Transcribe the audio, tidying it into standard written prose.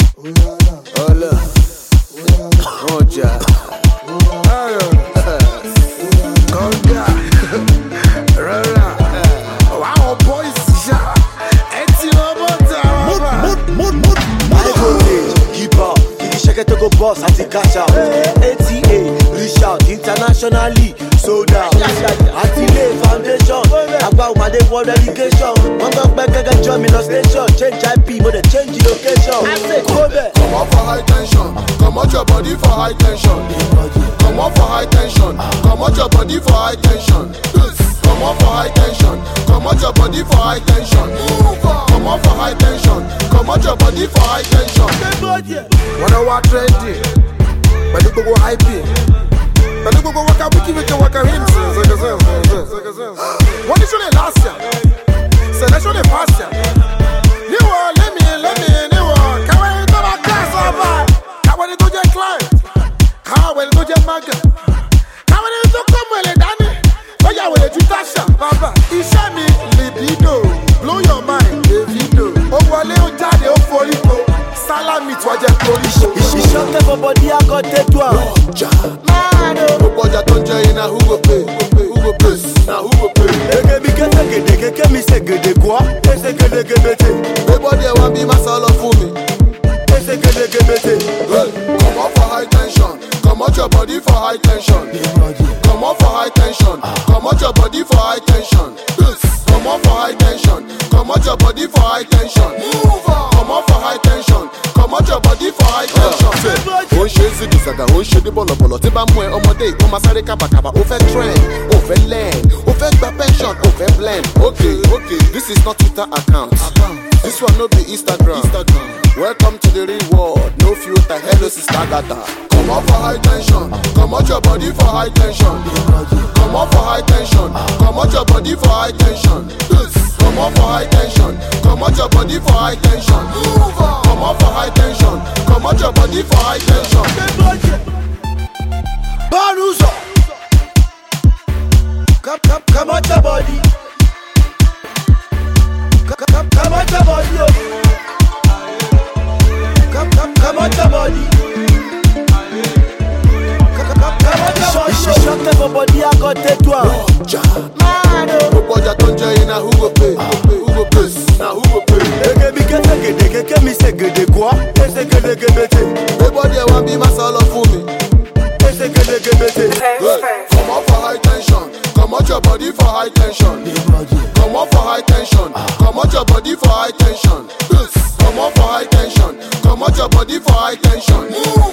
Hola, Moja, Conga, Rara, wow, boys, keep up, check to go boss at the cash out. ATA, reach out internationally, sold out. Atile Foundation, about my day world education. One go back and join me no station. Change IP, but they change the location. Come on for high tension, come out your body for high tension. Come on for high tension, come out your body for high tension. Come on for high tension, come out your body for high tension. Come on for high tension, come out your body for high tension. When I walk trendy, but you go hype it. But you go walk out, we give it to walk out him. What is your last year? Selection is past year. You are, let me, you are. Come on, into my class over. Come on, into your client. Come on, into your maga. Come on, into come well, Danny. But you will do Tasha, Baba. Ishami, libido. Blow your mind, Davido. Oh, wale, oh, daddy, oh, forito. Salami, toi, j'ai police. She shot everybody, I got that one. Oh, boy, I don't tell you now who go pay. Who go pay? Now who go pay? Everybody want be my solo for me. Come on for high tension. Come out your body for high tension. Come on for high tension. Come out your body for high tension. Come on for high tension. Come out your body for high tension. Come on for high tension. Come out your body for high tension. Oh shit, see this aga. Oh shit, the bolo. Ti ba mwe ọmọdé. O ma sáré kaba. O fẹ́ trend. O fẹ́ learn. O fẹ́ gba pension. O fẹ́ blend. Okay. This is not Twitter account. This one no be Instagram. Welcome to the real world. No filter. Hello, sister Gata. Come on for high tension. Come out your body for high tension. Come on for high tension. Come out your body for high tension. Come on for high tension. Come out your body for high tension. Come on for high tension. Come out your body for high tension. Baruzo, come out your body. Come out your body. Come out your body. She shot everybody, I got that one. Oh, boy, I don't tell you now who go pay. Who go pay? Now who go pay? Everybody want be my solo for me. Come on for high tension. Come out your body for high tension. Come on for high tension. Come out your body for high tension. Come on for high tension. Come out your body for high tension.